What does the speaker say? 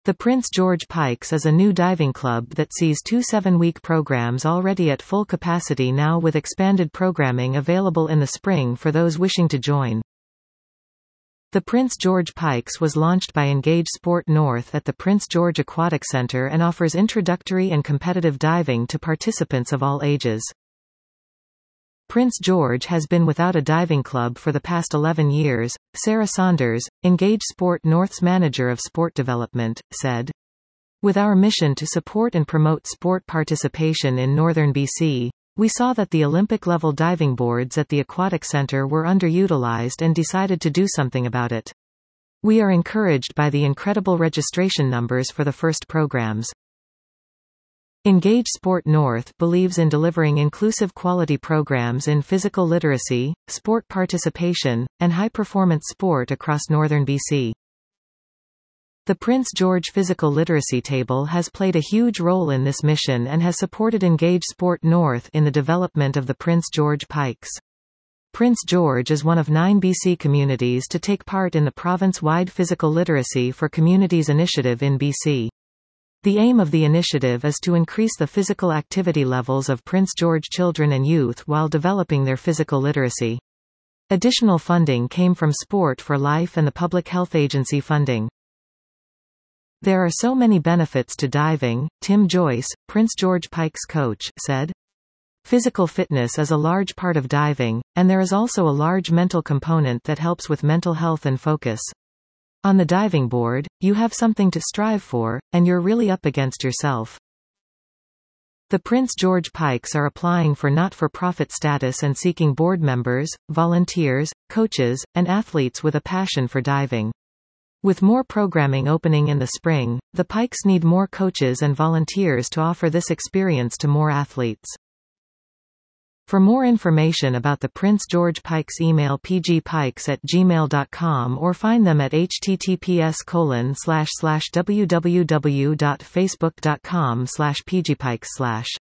The Prince George Pikes is a new diving club that sees 2 7-week programs already at full capacity now, with expanded programming available in the spring for those wishing to join. The Prince George Pikes was launched by Engage Sport North at the Prince George Aquatic Centre and offers introductory and competitive diving to participants of all ages. Prince George has been without a diving club for the past 11 years, Sarah Saunders, Engage Sport North's manager of sport development, said. With our mission to support and promote sport participation in northern BC, we saw that the Olympic-level diving boards at the Aquatic Centre were underutilized and decided to do something about it. We are encouraged by the incredible registration numbers for the first programs. Engage Sport North believes in delivering inclusive quality programs in physical literacy, sport participation, and high-performance sport across northern BC. The Prince George Physical Literacy Table has played a huge role in this mission and has supported Engage Sport North in the development of the Prince George Pikes. Prince George is one of 9 BC communities to take part in the province-wide Physical Literacy for Communities initiative in BC. The aim of the initiative is to increase the physical activity levels of Prince George children and youth while developing their physical literacy. Additional funding came from Sport for Life and the Public Health Agency funding. There are so many benefits to diving, Tim Joyce, Prince George Pikes coach, said. Physical fitness is a large part of diving, and there is also a large mental component that helps with mental health and focus. On the diving board, you have something to strive for, and you're really up against yourself. The Prince George Pikes are applying for not-for-profit status and seeking board members, volunteers, coaches, and athletes with a passion for diving. With more programming opening in the spring, the Pikes need more coaches and volunteers to offer this experience to more athletes. For more information about the Prince George Pikes, email pgpikes@gmail.com or find them at https://www.facebook.com/pgpikes/.